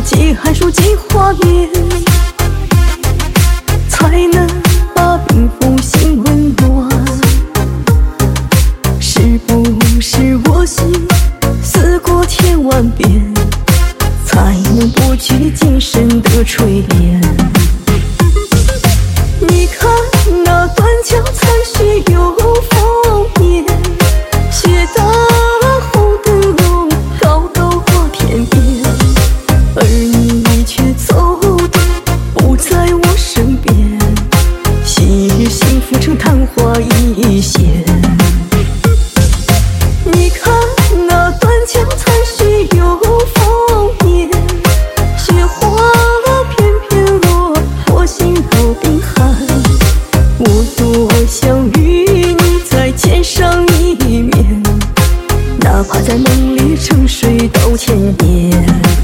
几寒暑几花年，才能把冰封心温暖。是不是我心思过千万遍，才能博取今生的垂怜？你看那断桥残雪又丰年，雪大红灯笼高高挂天边，而你却走的不在我身边，昔日幸福成昙花一现。你看那断桥残雪又丰年，雪花片片落，我心若冰寒。我多想与你再见上一面，哪怕在梦里沉睡到千年。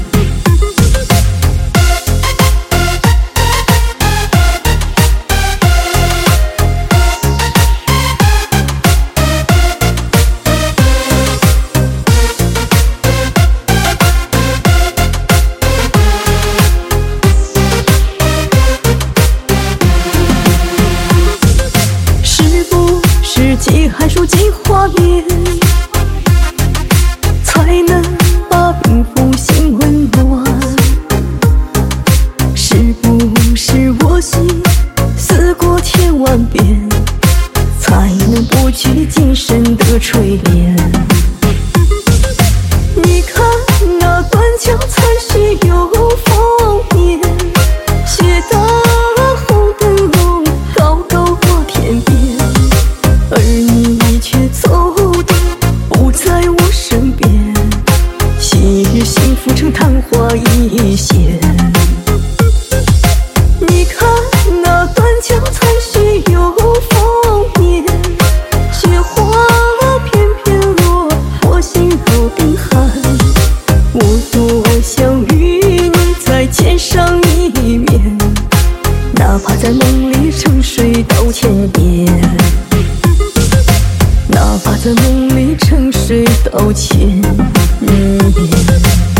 几寒暑几花年，才能把冰封心温暖。是不是我心思过千万遍，才能博取今生的垂怜？你看那断桥残雪又丰年，雪大红灯笼高高挂天边，而你却走的不在我身边，昔日幸福成昙花一现。你看那断桥残雪又丰年，雪花片片落，我心若冰寒。我多想与你再见上一面，哪怕在梦里沉睡到千年，哪怕在梦里沉睡到千年。